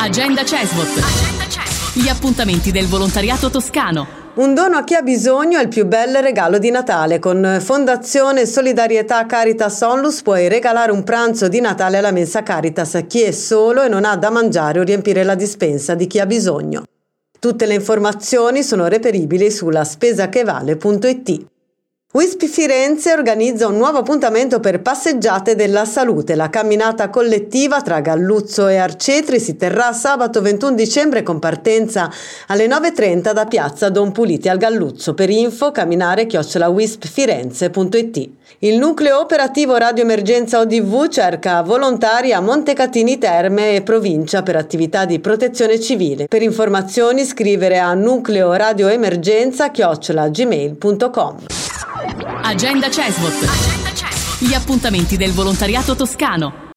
Agenda CESVOT. Gli appuntamenti del volontariato toscano. Un dono a chi ha bisogno è il più bel regalo di Natale. Con Fondazione Solidarietà Caritas Onlus puoi regalare un pranzo di Natale alla mensa Caritas a chi è solo e non ha da mangiare o riempire la dispensa di chi ha bisogno. Tutte le informazioni sono reperibili sulla spesachevale.it. WISP Firenze organizza un nuovo appuntamento per Passeggiate della Salute. La camminata collettiva tra Galluzzo e Arcetri si terrà sabato 21 dicembre con partenza alle 9:30 da piazza Don Puliti al Galluzzo. Per info camminare@wispfirenze.it. Il nucleo operativo Radio Emergenza ODV cerca volontari a Montecatini Terme e provincia per attività di protezione civile. Per informazioni scrivere a nucleoradioemergenza@gmail.com. Agenda CESVOT. Gli appuntamenti del volontariato toscano.